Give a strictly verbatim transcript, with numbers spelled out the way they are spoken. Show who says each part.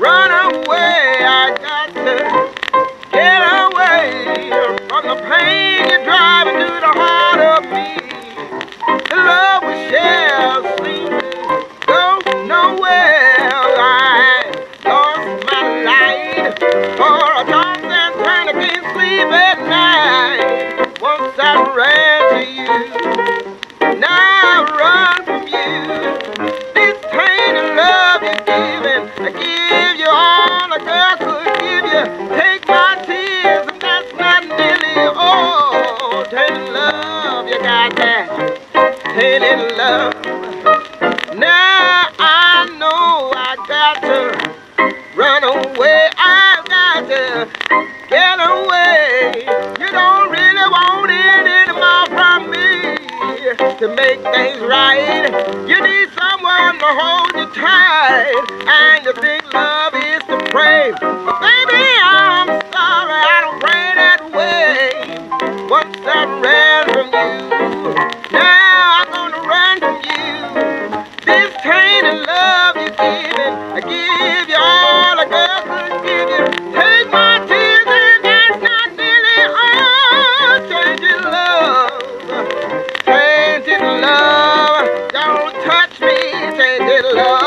Speaker 1: run away. I got to get away from the pain you're driving to the heart of me. The love we share seems to go nowhere. I lost my light for a toss and turn. I can't sleep at night. Once I ran to you, now I run from you. This pain and love you're giving, I give you all a girl could give you. Take my tears, and that's not nearly all. Tainted love, you got that tainted love. Now I know I got to run away. I got to get away. You don't really want it anymore from me to make things right. You need someone to hold you tight, and you think love is to pray. But baby, I'm sorry, I don't pray that way. Once I ran from you, now I'm gonna run from you. This tainted love you're giving, I give you all a girl could give you. Take my tears, and that's not nearly all. Tainted love, tainted love, don't touch me, tainted love.